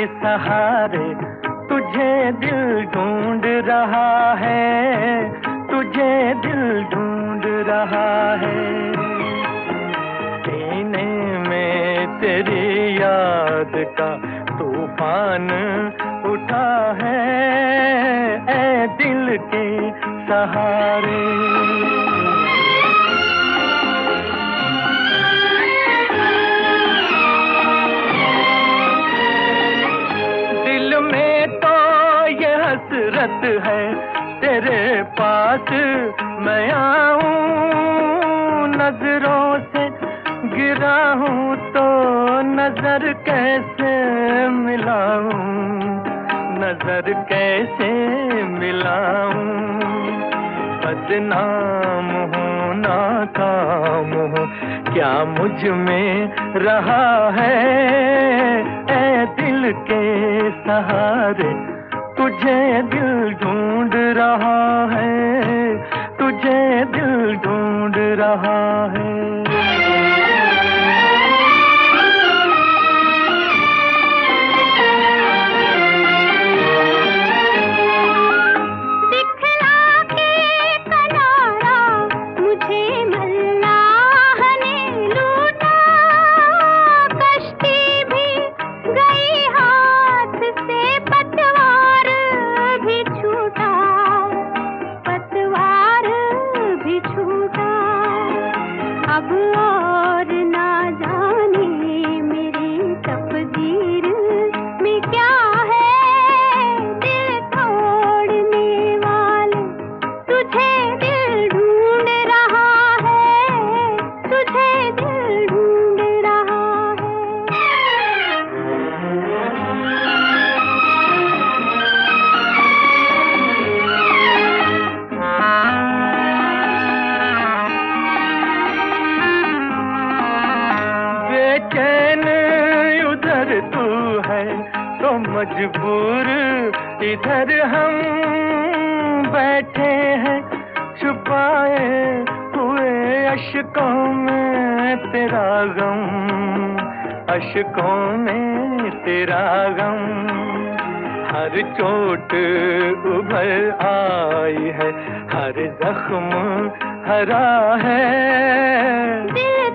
सहारे तुझे दिल ढूंढ रहा है, तुझे दिल ढूंढ रहा है। सीने में तेरी याद का तूफान उठा है, ऐ दिल के सहारे। दिल में तो ये हसरत है तेरे पास मैं आऊं, नजरों से गिरा हूं तो नजर कैसे मिलाऊं, नजर कैसे मिलाऊं। बदनाम हूँ नाकाम हूँ, क्या मुझ में रहा है, ऐ दिल के सहारे तुझे दिल ढूंढ रहा है, तुझे दिल ढूंढ रहा है। अब और ना जाने मेरी तकदीर में क्या है, दिल तोड़ने वाले तुझे दिल ढूंढ रहा है, तुझे दिल ढूंढ रहा बेचैन उधर तू है तो मजबूर इधर हम बैठे हैं, छुपाए हुए अश्कों में तेरा गम, अश्कों में तेरा गम। हर चोट उभर आई है, हर जख्म हरा है।